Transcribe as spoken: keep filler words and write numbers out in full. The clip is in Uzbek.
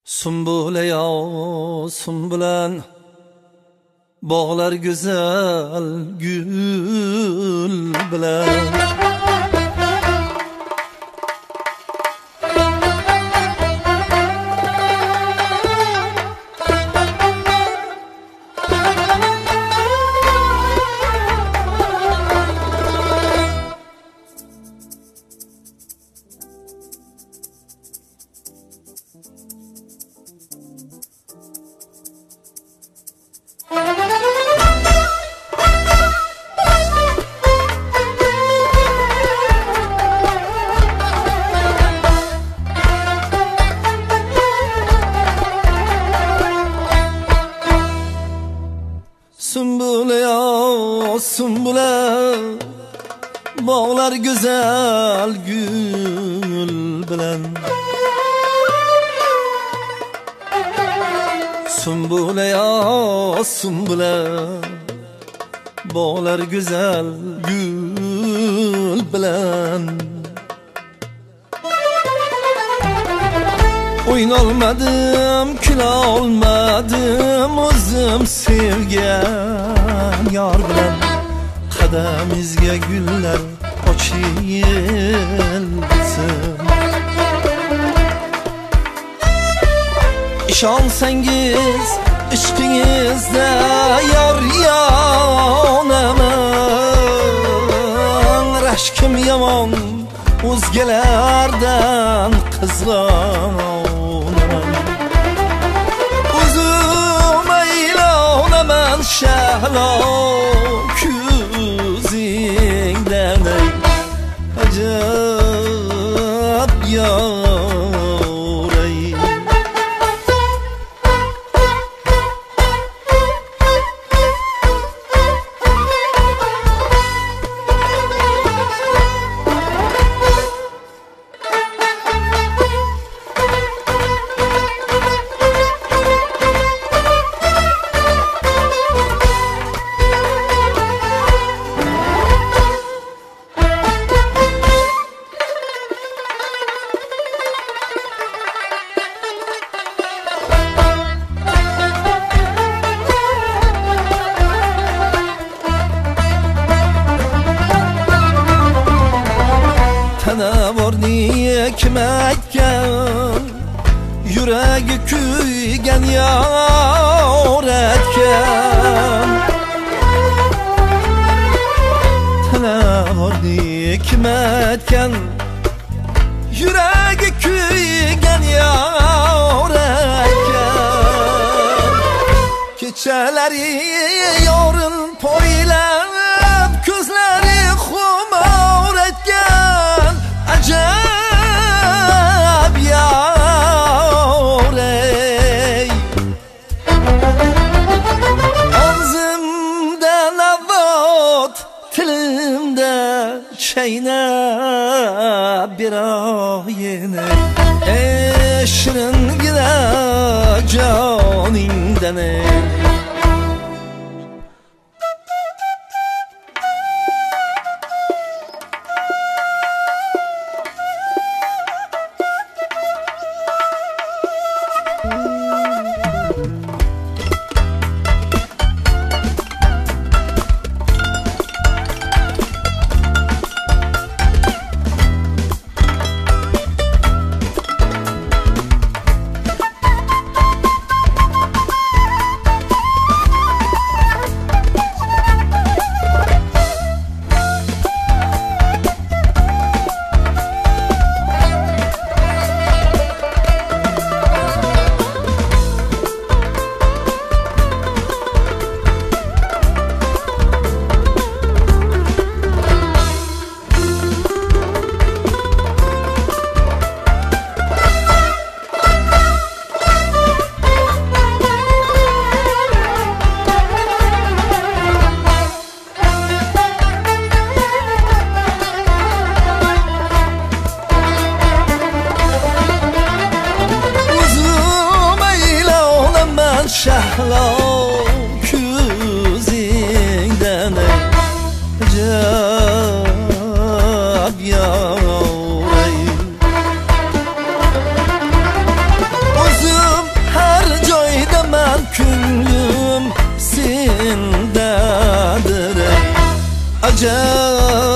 Sumbule ya sumbulen, bağlar güzel gül bilen. Sümbüle ya sümbüle, bağlar güzel gül bilen. Sümbüle ya sümbüle, bağlar güzel gül bilen. Oynalmadım, kül olmadım, özüm sevgen yar bilen. Kademizge güller açılsın. İşansangiz işkinizde yar yanaman. Reşkim yaman o'zgalardan qizg'anaman. O'zim aylonaman shahlo ko'zingdan ey ajab yor ey. Tana borni kim aytgan, yuragi kuygan yor aytgan. Tana borni kim aytgan, yuragi kuygan yor aytgan. Kechalari yorin poylab, ko'zlari xumor aytgan. Acab yar ey. Ağzımda navat, tilimde çaynab bir ayini. Ey şiringina caningdan ey. Shahlo ko'zingdan ey ajab yor ey. O'zim acaba